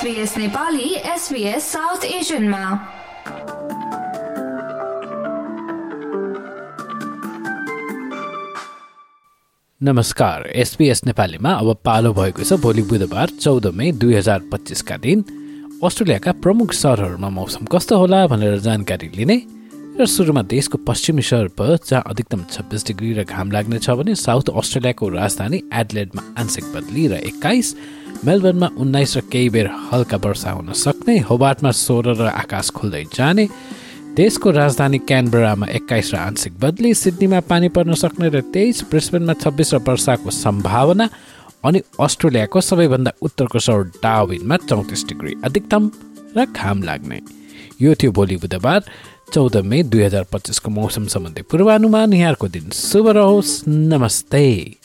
SBS Nepali SBS south एसियनमा। नमस्कार, SBS नेपालीमा अब पालो भएको छ भोलि बुधबार 14 मई 2025 का दिन अस्ट्रेलियाका प्रमुख शहरहरूमा मौसम कस्तो होला भनेर जानकारी लिने र सुरुमा देशको पश्चिमी सहर पर्थ जहाँ अधिकतम 26 डिग्री र घाम लाग्नेछ भने साउथ अस्ट्रेलियाको राजधानी एडलेडमा आंशिक बदली र 21, मेलबर्नमा 19 र केही बेर हल्का वर्षा हुन सक्ने, होबार्टमा 16 र आकाश खुल्दै जाने, देशको राजधानी क्यानबरामा 21 र आंशिक बदली, सिडनीमा पानी पर्न सक्ने र 23, ब्रिस्बेनमा 26 र वर्षाको सम्भावना, अनि अस्ट्रेलियाको सबैभन्दा उत्तरको सहर डार्विनमा 34 डिग्री अधिकतम र घाम लाग्ने। यो थियो भोलि बुधबार 14 मई 2025 को मौसम सम्बन्धी पूर्वानुमान। यहाँको दिन शुभ रहोस्। नमस्ते।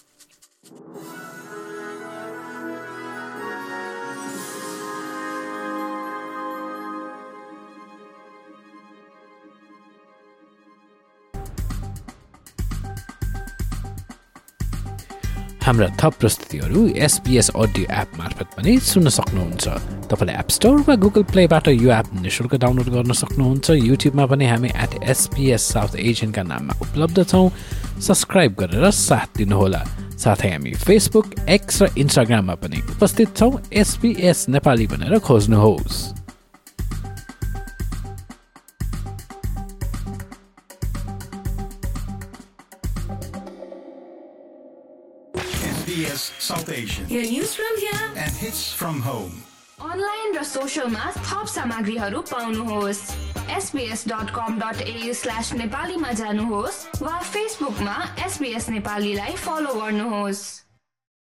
हाम्रा थप प्रस्तुतिहरू SBS अडियो एप मार्फत पनि सुन्न सक्नुहुन्छ। तपाईले एप स्टोर वा गुगल प्लेबाट यो एप निशुल्क डाउनलोड गर्न सक्नुहुन्छ। युट्युबमा पनि हामी @SBS साउथ एसियन का नाममा उपलब्ध छौं। सब्स्क्राइब गरेर साथ दिनुहोला। साथै हामी फेसबुक, एक्स र इन्स्टाग्राममा पनि उपस्थित छौं। SBS नेपाली भनेर खोज्नुहोस्। SBS South Asian. Your news from here And hits from home. Online र सोशलमा थप सामग्रीहरू पाउनुहोस्। sbs.com.au/नेपालीमा जानुहोस् वा फेसबुकमा SBS नेपालीलाई फलो गर्नुहोस्।